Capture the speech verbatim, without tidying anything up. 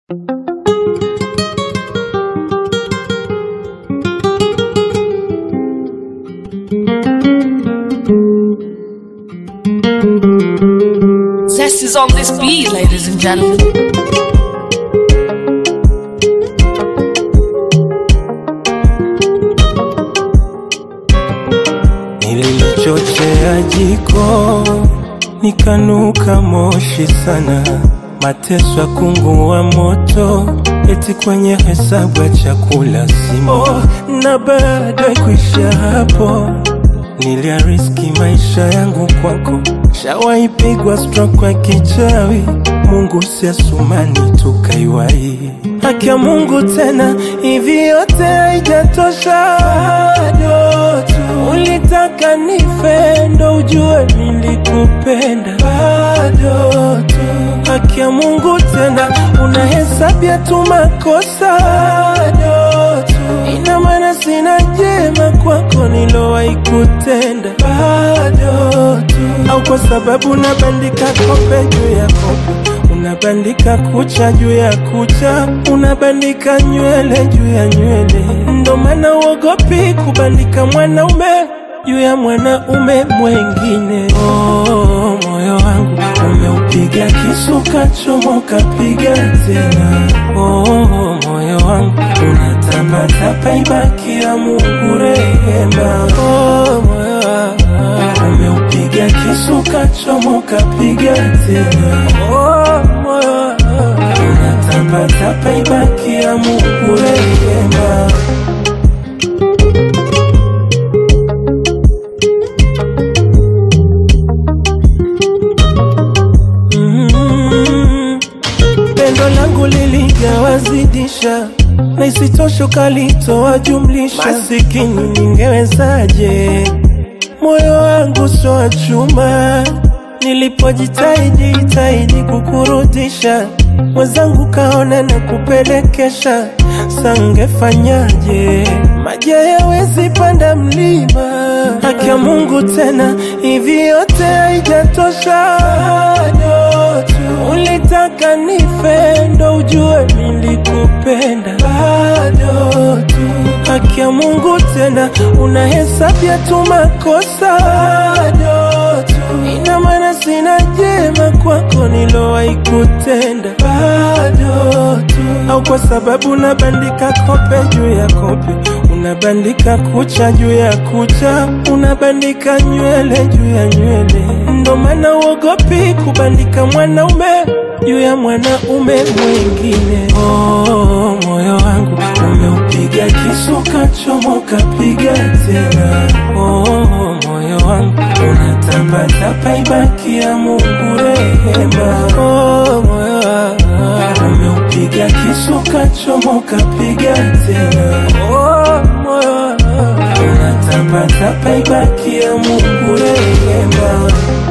Zest is on this beat, ladies and gentlemen. Nilichochea jiko nikanuka moshi sana, mateso ya kungu wa moto, eti kwenye hesabu ya chakula simo. Oh, na baada kuisha hapo niliariski maisha yangu kwako. Shawaipigwa stroke kwa kichawi, Mungu si Asumani tukaiwai. Haki ya Mungu tena, hivi yote haijatosha. Bado tu ulitaka nife ndo ujue nilikupenda. Bado tu haki ya Mungu tena, unahesabia tu makosa. Bado tu ina maana sina jema kwako nilowahi kutenda. Bado tu au kwa sababu unabandika kope juu ya kope, unabandika kucha juu ya kucha, unabandika nywele juu ya nywele. Ndo maana uogopi kubandika mwanaume juu ya mwanaume mwengine. Oh, moyo wangu umeupiga kisu kachomoka, piga tena. Oh, moyo wangu unatapatapa, ibaki ya Mungu rehema. Oh, moyo wangu umeupiga kisu kachomoka, piga tena. Oh, moyo wangu unatapatapa, ibaki ya Mungu rehema. Pendo langu liligawazidisha, na isitosho kalitoa jumlisha. Masikini ningewezaje, moyo wangu so wa chuma. Nilipojitahidi jitahidi kukurudisha, mwenzangu kaona na kupelekesha. Sangefanyaje, maji hayawezi panda mlima. Haki ya Mungu tena, hivi yote haijatosha. Bado tu ulitaka nife ndo ujue nilikupenda. Bado tu haki ya Mungu tena, unahesabia tu makosa. Bado tu ina maana sina jema kwako nilowahi kutenda. Bado tu au kwa sababu unabandika kope juu ya kope, unabandika kucha juu ya kucha, unabandika nywele juu ya nywele. Ndo maana uogopi kubandika mwanaume juu ya mwanaume mwingine. Oh, moyo wangu umeupiga kisu kachomoka, piga tena. Oh, moyo wangu unatapatapa, ibaki ya Mungu rehema. Oh, moyo wangu umeupiga kisu kachomoka, piga tena. Oh, moyo wangu unatapatapa, ibaki ya Mungu rehema.